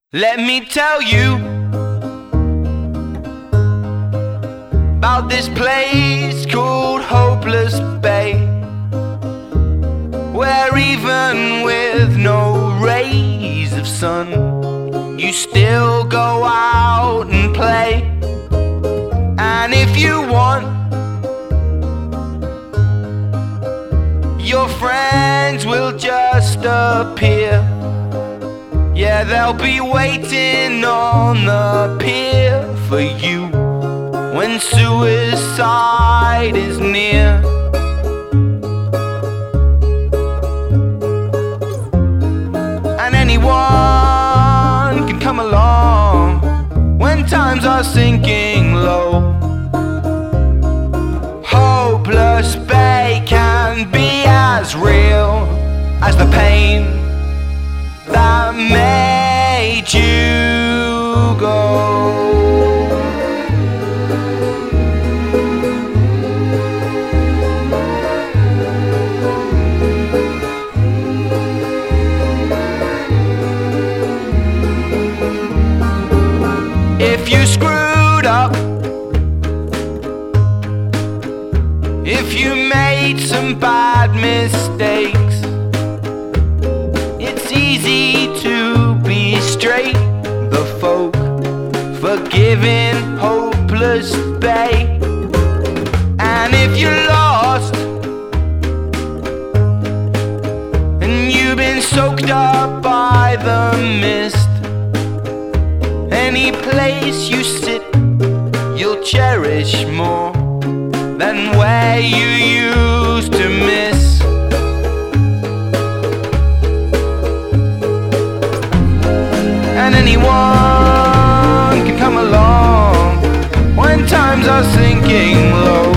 Let me tell you about this place called Hopeless Bay, where even with no rays of sun, you still go out and play. And if you want, your friends will just appear. Yeah, they'll be waiting on the pier for you when suicide is near. And anyone can come along when times are sinking low. Hopeless Bay can be as real as the pain that made you go. If you screwed up, if you made some bad mistakes, it's easy to be straight. The folk forgiving Hopeless Bay. And if you're lost and you've been soaked up by the mist, any place you sit you'll cherish more than where you used to miss. And anyone can come along when times are sinking low.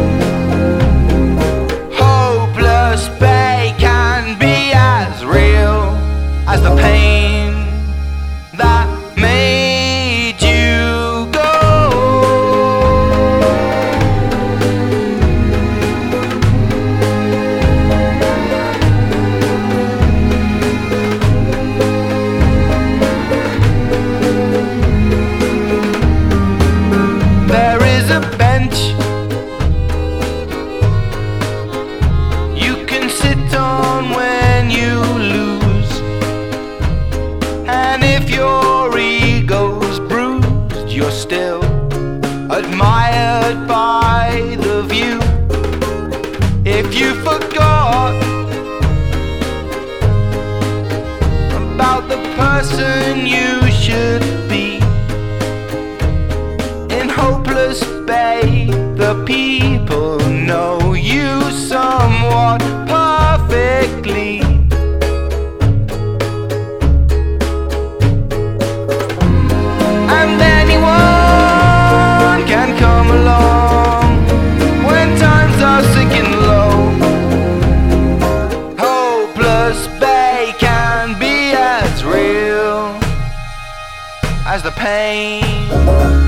Hopeless Bay can be as real as the pain that made you go. There is a bench you can sit on when you lose, and if your ego's bruised, you're still admired by the view. If you forgot about the person you should be, in Hopeless Bay the people know you somewhat perfectly. And anyone can come along when times are sinking low. Hopeless Bay can be as real as the pain